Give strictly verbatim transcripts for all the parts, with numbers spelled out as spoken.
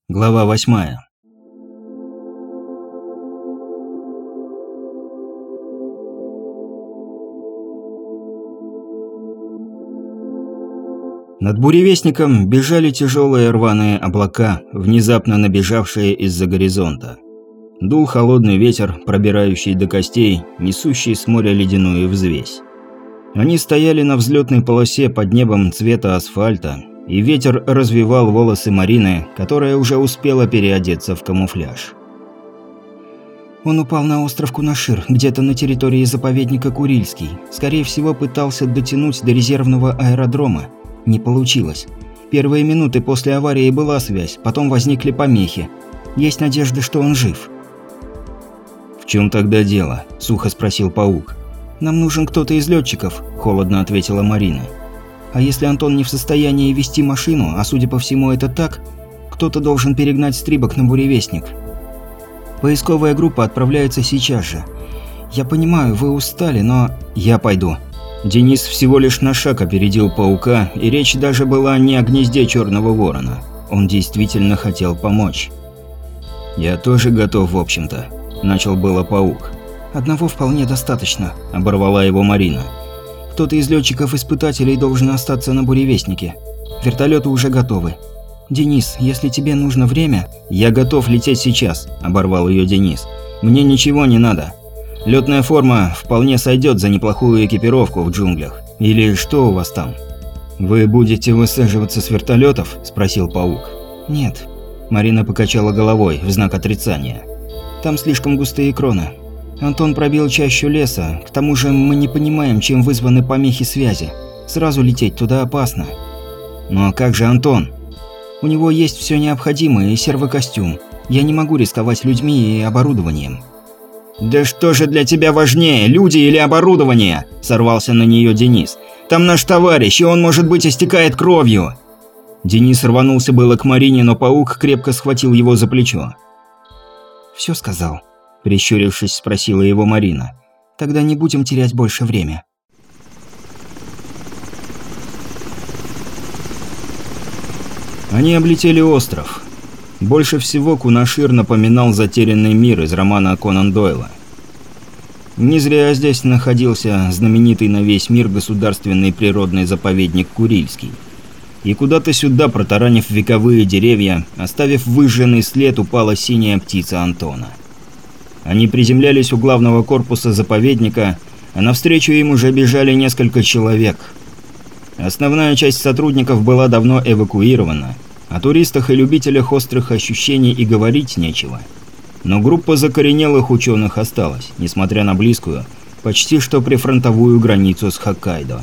Глава восьмая. Над буревестником бежали тяжелые рваные облака, внезапно набежавшие из-за горизонта. Дул холодный ветер, пробирающий до костей, несущий с моря ледяную взвесь. Они стояли на взлетной полосе под небом цвета асфальта, и ветер развевал волосы Марины, которая уже успела переодеться в камуфляж. Он упал на остров Кунашир, где-то на территории заповедника Курильский. Скорее всего, пытался дотянуть до резервного аэродрома. Не получилось. Первые минуты после аварии была связь, потом возникли помехи. Есть надежда, что он жив. «В чем тогда дело?» – сухо спросил Паук. «Нам нужен кто-то из летчиков», – холодно ответила Марина. «А если Антон не в состоянии вести машину, а судя по всему это так, кто-то должен перегнать стрибок на буревестник. Поисковая группа отправляется сейчас же. Я понимаю, вы устали, но...» «Я пойду». Денис всего лишь на шаг опередил Паука, и речь даже была не о гнезде Черного Ворона. Он действительно хотел помочь. «Я тоже готов, в общем-то», – начал было Паук. «Одного вполне достаточно», – оборвала его Марина. «Кто-то из летчиков-испытателей должен остаться на буревестнике. Вертолеты уже готовы. Денис, если тебе нужно время...» «Я готов лететь сейчас», – оборвал ее Денис. «Мне ничего не надо. Летная форма вполне сойдет за неплохую экипировку в джунглях. Или что у вас там?» «Вы будете высаживаться с вертолетов?» – спросил Паук. «Нет». Марина покачала головой в знак отрицания. «Там слишком густые кроны. Антон пробил чащу леса, к тому же мы не понимаем, чем вызваны помехи связи. Сразу лететь туда опасно». «Но как же Антон?» «У него есть все необходимое и сервокостюм. Я не могу рисковать людьми и оборудованием». «Да что же для тебя важнее, люди или оборудование?» – сорвался на нее Денис. «Там наш товарищ, и он, может быть, истекает кровью!» Денис рванулся было к Марине, но Паук крепко схватил его за плечо. «Все сказал?» – прищурившись, спросила его Марина. «Тогда не будем терять больше время». Они облетели остров. Больше всего Кунашир напоминал затерянный мир из романа Конан Дойла. Не зря здесь находился знаменитый на весь мир государственный природный заповедник Курильский. И куда-то сюда, протаранив вековые деревья, оставив выжженный след, упала синяя птица Антона. Они приземлялись у главного корпуса заповедника, а навстречу им уже бежали несколько человек. Основная часть сотрудников была давно эвакуирована. О туристах и любителях острых ощущений и говорить нечего. Но группа закоренелых ученых осталась, несмотря на близкую, почти что прифронтовую границу с Хоккайдо.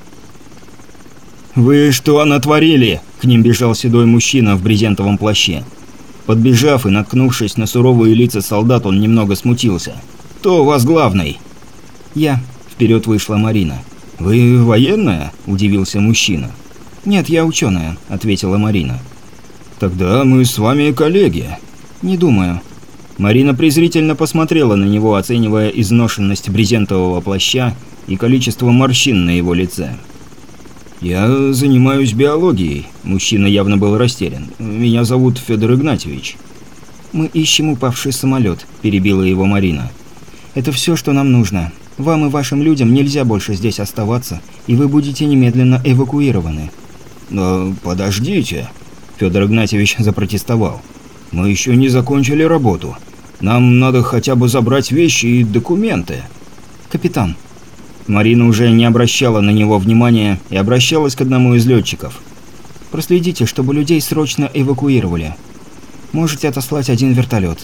«Вы что натворили?» – к ним бежал седой мужчина в брезентовом плаще. Подбежав и наткнувшись на суровые лица солдат, он немного смутился. «Кто у вас главный?» «Я», – вперед вышла Марина. «Вы военная?» – удивился мужчина. «Нет, я ученая», – ответила Марина. «Тогда мы с вами коллеги». «Не думаю». Марина презрительно посмотрела на него, оценивая изношенность брезентового плаща и количество морщин на его лице. «Я занимаюсь биологией». Мужчина явно был растерян. «Меня зовут Федор Игнатьевич». «Мы ищем упавший самолет», – перебила его Марина. «Это все, что нам нужно. Вам и вашим людям нельзя больше здесь оставаться, и вы будете немедленно эвакуированы». «Но подождите», – Федор Игнатьевич запротестовал. «Мы еще не закончили работу. Нам надо хотя бы забрать вещи и документы». «Капитан». Марина уже не обращала на него внимания и обращалась к одному из летчиков. «Проследите, чтобы людей срочно эвакуировали. Можете отослать один вертолет».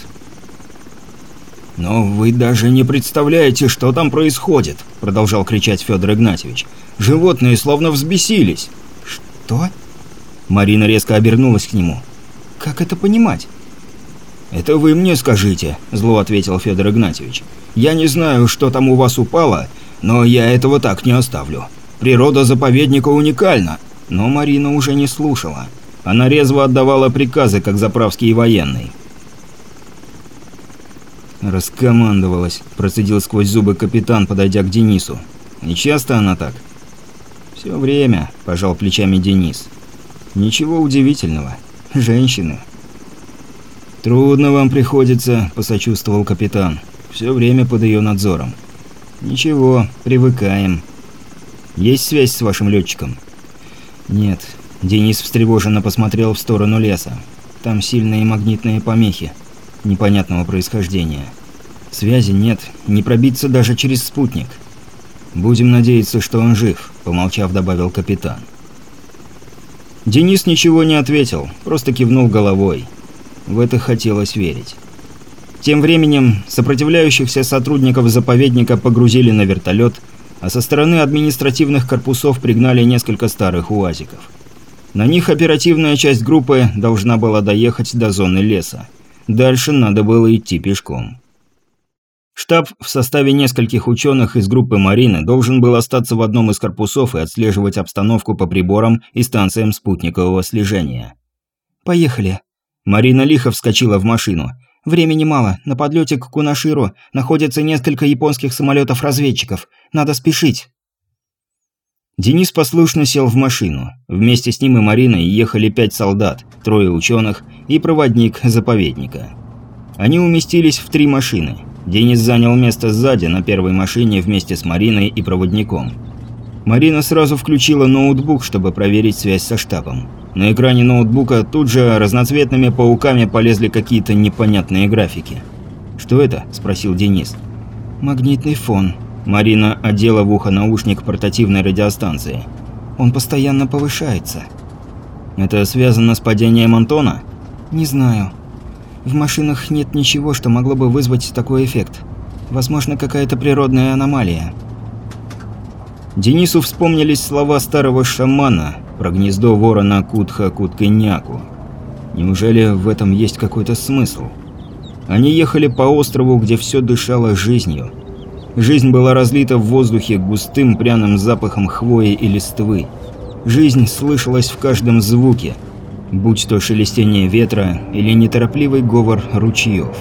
«Но вы даже не представляете, что там происходит», – продолжал кричать Федор Игнатьевич. «Животные словно взбесились». «Что?» Марина резко обернулась к нему. «Как это понимать?» «Это вы мне скажите», – зло ответил Федор Игнатьевич. «Я не знаю, что там у вас упало, но я этого так не оставлю. Природа заповедника уникальна». Но Марина уже не слушала. Она резво отдавала приказы, как заправский военный. «Раскомандовалась», – процедил сквозь зубы капитан, подойдя к Денису. «Не часто она так?» «Все время», – пожал плечами Денис. «Ничего удивительного. Женщины». «Трудно вам приходится», – посочувствовал капитан. «Все время под ее надзором». «Ничего, привыкаем». «Есть связь с вашим летчиком?» «Нет». Денис встревоженно посмотрел в сторону леса. «Там сильные магнитные помехи непонятного происхождения. Связи нет, не пробиться даже через спутник». «Будем надеяться, что он жив», – помолчав, добавил капитан. Денис ничего не ответил, просто кивнул головой. В это хотелось верить. Тем временем сопротивляющихся сотрудников заповедника погрузили на вертолет, а со стороны административных корпусов пригнали несколько старых уазиков. На них оперативная часть группы должна была доехать до зоны леса. Дальше надо было идти пешком. Штаб в составе нескольких ученых из группы Марины должен был остаться в одном из корпусов и отслеживать обстановку по приборам и станциям спутникового слежения. «Поехали». Марина лихо вскочила в машину. «Времени мало. На подлете к Кунаширу находится несколько японских самолетов-разведчиков. Надо спешить». Денис послушно сел в машину. Вместе с ним и Мариной ехали пять солдат, трое ученых и проводник заповедника. Они уместились в три машины. Денис занял место сзади на первой машине вместе с Мариной и проводником. Марина сразу включила ноутбук, чтобы проверить связь со штабом. На экране ноутбука тут же разноцветными пауками полезли какие-то непонятные графики. «Что это?» – спросил Денис. «Магнитный фон». Марина одела в ухо наушник портативной радиостанции. «Он постоянно повышается». «Это связано с падением Антона?» «Не знаю. В машинах нет ничего, что могло бы вызвать такой эффект. Возможно, какая-то природная аномалия». Денису вспомнились слова старого шамана про гнездо ворона Кутха-Куткайняку. Неужели в этом есть какой-то смысл? Они ехали по острову, где все дышало жизнью. Жизнь была разлита в воздухе густым пряным запахом хвои и листвы. Жизнь слышалась в каждом звуке, будь то шелестение ветра или неторопливый говор ручьев.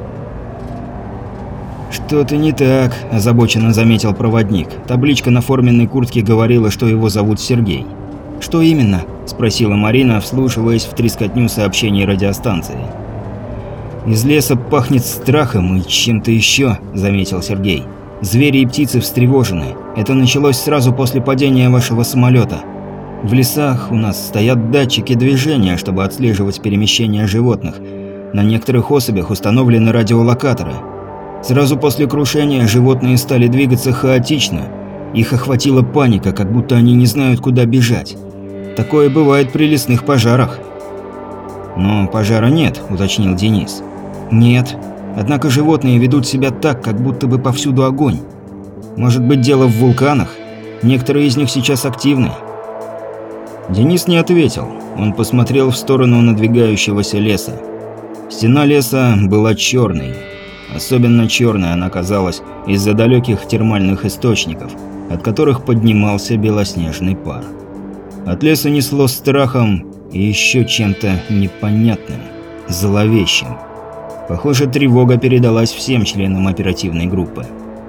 «Что-то не так», – озабоченно заметил проводник. Табличка на форменной куртке говорила, что его зовут Сергей. «Что именно?» – спросила Марина, вслушиваясь в трескотню сообщений радиостанции. «Из леса пахнет страхом и чем-то еще», – заметил Сергей. «Звери и птицы встревожены. Это началось сразу после падения вашего самолета. В лесах у нас стоят датчики движения, чтобы отслеживать перемещение животных. На некоторых особях установлены радиолокаторы. Сразу после крушения животные стали двигаться хаотично. Их охватила паника, как будто они не знают, куда бежать. Такое бывает при лесных пожарах». «Но пожара нет», – уточнил Денис. «Нет. Однако животные ведут себя так, как будто бы повсюду огонь. Может быть, дело в вулканах? Некоторые из них сейчас активны». Денис не ответил. Он посмотрел в сторону надвигающегося леса. Стена леса была черной. Особенно черной она казалась из-за далеких термальных источников, от которых поднимался белоснежный пар. От леса несло страхом и еще чем-то непонятным, зловещим. Похоже, тревога передалась всем членам оперативной группы.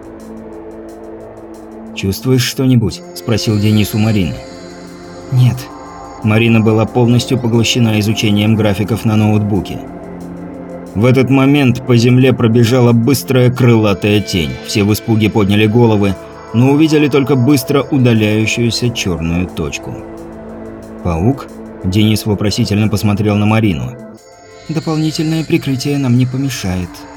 «Чувствуешь что-нибудь?» – спросил Денис у Марины. «Нет». Марина была полностью поглощена изучением графиков на ноутбуке. В этот момент по земле пробежала быстрая крылатая тень. Все в испуге подняли головы, но увидели только быстро удаляющуюся черную точку. «Паук?» – Денис вопросительно посмотрел на Марину. «Дополнительное прикрытие нам не помешает».